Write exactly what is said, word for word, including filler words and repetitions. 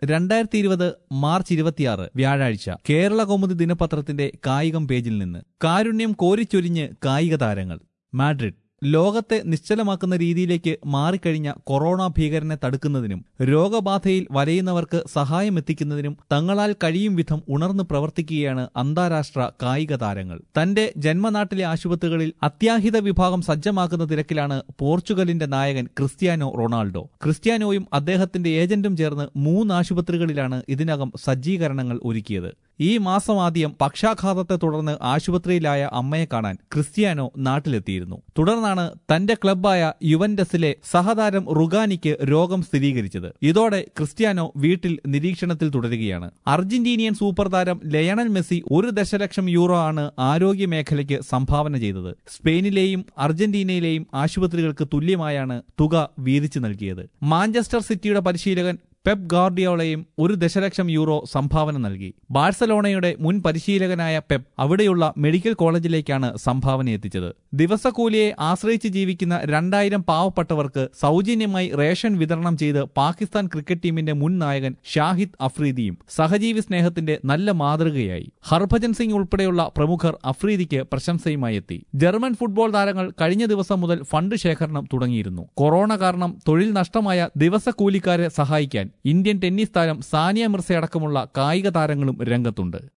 രണ്ടായിരത്തി ഇരുപത് മാർച്ച് ഇരുപത്തിയാറ് വ്യാഴാഴ്ച കേരള കൗമുദി ദിനപത്രത്തിന്റെ കായികം പേജിൽ നിന്ന് കാരുണ്യം കോരിച്ചൊരിഞ്ഞ് കായിക താരങ്ങൾ. മാഡ്രിഡ് ലോകത്തെ നിശ്ചലമാക്കുന്ന രീതിയിലേക്ക് മാറിക്കഴിഞ്ഞ കൊറോണ ഭീകരനെ തടുക്കുന്നതിനും രോഗബാധയിൽ വലയുന്നവർക്ക് സഹായമെത്തിക്കുന്നതിനും തങ്ങളാൽ കഴിയും വിധം ഉണർന്നു പ്രവർത്തിക്കുകയാണ് അന്താരാഷ്ട്ര കായിക താരങ്ങൾ. തന്റെ ജന്മനാട്ടിലെ ആശുപത്രികളിൽ അത്യാഹിത വിഭാഗം സജ്ജമാക്കുന്ന തിരക്കിലാണ് പോർച്ചുഗലിന്റെ നായകൻ ക്രിസ്ത്യാനോ റൊണാൾഡോ. ക്രിസ്ത്യാനോയും അദ്ദേഹത്തിന്റെ ഏജന്റും ചേർന്ന് മൂന്ന് ആശുപത്രികളിലാണ് ഇതിനകം സജ്ജീകരണങ്ങൾ ഒരുക്കിയത്. ഈ മാസം ആദ്യം പക്ഷാഘാതത്തെ തുടർന്ന് ആശുപത്രിയിലായ അമ്മയെ കാണാൻ ക്രിസ്ത്യാനോ നാട്ടിലെത്തിയിരുന്നു. തുടർന്നാണ് തന്റെ ക്ലബ്ബായ യുവന്റസിലെ സഹതാരം റുഗാനിക്ക് രോഗം സ്ഥിരീകരിച്ചത്. ഇതോടെ ക്രിസ്ത്യാനോ വീട്ടിൽ നിരീക്ഷണത്തിൽ തുടരുകയാണ്. അർജന്റീനിയൻ സൂപ്പർ താരം ലയണൽ മെസ്സി ഒരു ദശലക്ഷം യൂറോ ആണ് ആരോഗ്യ മേഖലയ്ക്ക് സംഭാവന ചെയ്തത്. സ്പെയിനിലെയും അർജന്റീനയിലെയും ആശുപത്രികൾക്ക് തുല്യമായാണ് തുക വീതിച്ചു നൽകിയത്. മാഞ്ചസ്റ്റർ സിറ്റിയുടെ പരിശീലകൻ പെപ് ഗാർഡിയോളയും ഒരു ദശലക്ഷം യൂറോ സംഭാവന നൽകി. ബാഴ്സലോണയുടെ മുൻ പരിശീലകനായ പെപ് അവിടെയുള്ള മെഡിക്കൽ കോളേജിലേക്കാണ് സംഭാവന എത്തിച്ചത്. ദിവസക്കൂലിയെ ആശ്രയിച്ച് ജീവിക്കുന്ന രണ്ടായിരം പാവപ്പെട്ടവർക്ക് സൗജന്യമായി റേഷൻ വിതരണം ചെയ്ത് പാകിസ്ഥാൻ ക്രിക്കറ്റ് ടീമിന്റെ മുൻ നായകൻ ഷാഹിദ് അഫ്രീദിയും സഹജീവി സ്നേഹത്തിന്റെ നല്ല മാതൃകയായി. ഹർഭജൻ സിംഗ് ഉൾപ്പെടെയുള്ള പ്രമുഖർ അഫ്രീദിക്ക് പ്രശംസയുമായി എത്തി. ജർമ്മൻ ഫുട്ബോൾ താരങ്ങൾ കഴിഞ്ഞ ദിവസം മുതൽ ഫണ്ട് ശേഖരണം തുടങ്ങിയിരുന്നു. കൊറോണ കാരണം തൊഴിൽ നഷ്ടമായ ദിവസക്കൂലിക്കാരെ സഹായിക്കാൻ ഇന്ത്യൻ ടെന്നീസ് താരം സാനിയ മിർസ അടക്കമുള്ള കായിക താരങ്ങളും രംഗത്തുണ്ട്.